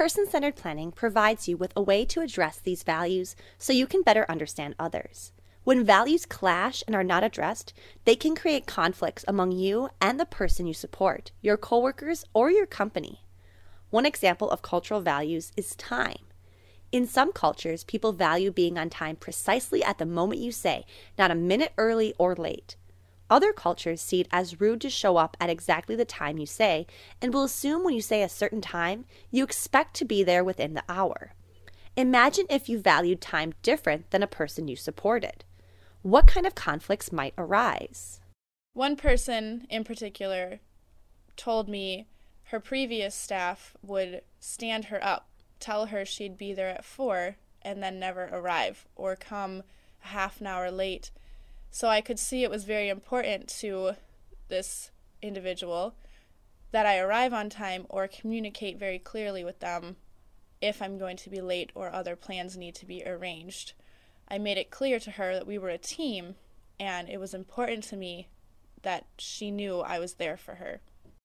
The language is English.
Person-centered planning provides you with a way to address these values so you can better understand others. When values clash and are not addressed, they can create conflicts among you and the person you support, your coworkers, or your company. One example of cultural values is time. In some cultures, people value being on time precisely at the moment you say, not a minute early or late. Other cultures see it as rude to show up at exactly the time you say, and will assume when you say a certain time, you expect to be there within the hour. Imagine if you valued time different than a person you supported. What kind of conflicts might arise? One person in particular told me her previous staff would stand her up, tell her she'd be there at 4, and then never arrive or come a half an hour late. So I could see it was very important to this individual that I arrive on time or communicate very clearly with them if I'm going to be late or other plans need to be arranged. I made it clear to her that we were a team, and it was important to me that she knew I was there for her.